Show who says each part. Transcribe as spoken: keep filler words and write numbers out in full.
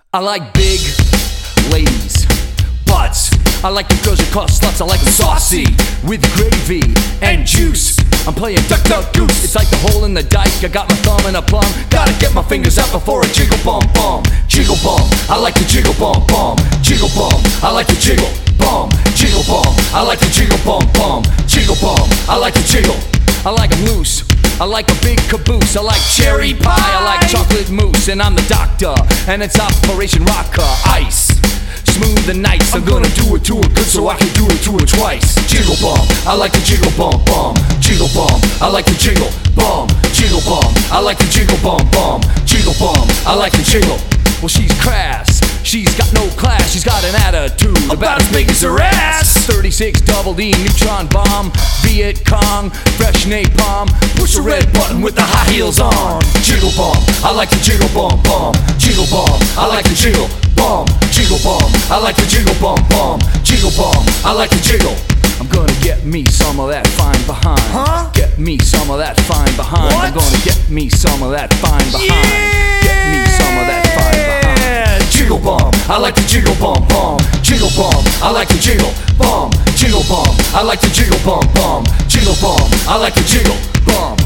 Speaker 1: I like big ladies, butts. I like the girls you call sluts. I like them saucy with gravy and juice. I'm playing duck, duck, goose. It's like the hole in the dike. I got my thumb in a plum. Gotta get my fingers out before I jiggle bum bum. Jiggle bum. I like to jiggle bum bum. Jiggle bum. I like to jiggle bum. Jiggle bum. I like to jiggle bum bum. Jiggle bum. I like to jiggle. I like them loose. I like a big caboose. I like cherry pie. I like chocolate mousse. And I'm the doctor. And it's Operation Rocker Ice. Smooth and nice. I'm gonna do it to her good so I can do it to her twice. Jiggle bum. I like to jiggle bum bum. Jiggle bum. I like to jiggle bum. Jiggle bum. I like to jiggle bum bum. Jiggle bum. I like to jiggle. Well, she's crass. She's got no class. She's got an attitude about as big as her ass. thirty-six double D neutron bomb. Viet Cong, fresh napalm. Push a red button with the high heels on. Jiggle bum. I like to jiggle bum bum. Jiggle bum. I like to jiggle bum. Jiggle bum. I like to jiggle bum bum. Jiggle bum. I like to jiggle. I'm gonna get me some of that fine behind.
Speaker 2: Huh?
Speaker 1: Get me some of that fine behind.
Speaker 2: What?
Speaker 1: I'm gonna get me some of that fine behind.
Speaker 2: Yeah!
Speaker 1: Get me some of that fine behind. Jiggle bum. I like to jiggle bum bum. Jiggle bum. I like to jiggle bum. Jiggle bum. I like to jiggle bum bum. Jiggle bum. I like to jiggle bum.